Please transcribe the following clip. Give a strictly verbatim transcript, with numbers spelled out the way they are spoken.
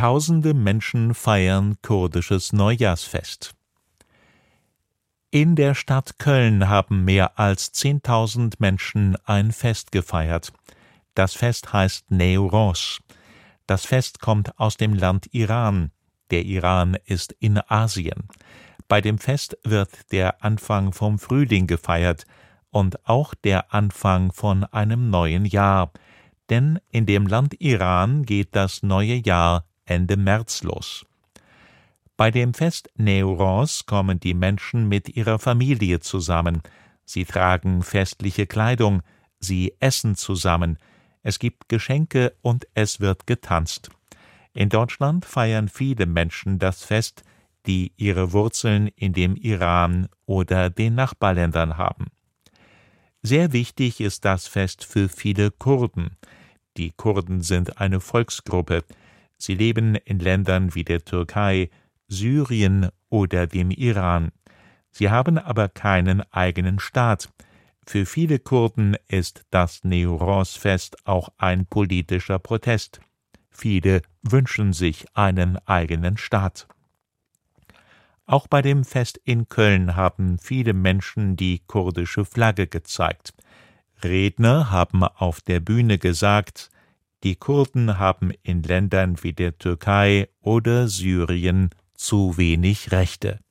Tausende Menschen feiern kurdisches Neujahrsfest. In der Stadt Köln haben mehr als zehntausend Menschen ein Fest gefeiert. Das Fest heißt Newroz. Das Fest kommt aus dem Land Iran. Der Iran ist in Asien. Bei dem Fest wird der Anfang vom Frühling gefeiert und auch der Anfang von einem neuen Jahr. Denn in dem Land Iran geht das neue Jahr Ende März los. Bei dem Fest Newroz kommen die Menschen mit ihrer Familie zusammen. Sie tragen festliche Kleidung, sie essen zusammen, es gibt Geschenke und es wird getanzt. In Deutschland feiern viele Menschen das Fest, die ihre Wurzeln in dem Iran oder den Nachbarländern haben. Sehr wichtig ist das Fest für viele Kurden. Die Kurden sind eine Volksgruppe. Sie leben in Ländern wie der Türkei, Syrien oder dem Iran. Sie haben aber keinen eigenen Staat. Für viele Kurden ist das Newroz-Fest auch ein politischer Protest. Viele wünschen sich einen eigenen Staat. Auch bei dem Fest in Köln haben viele Menschen die kurdische Flagge gezeigt. Redner haben auf der Bühne gesagt, die Kurden haben in Ländern wie der Türkei oder Syrien zu wenig Rechte.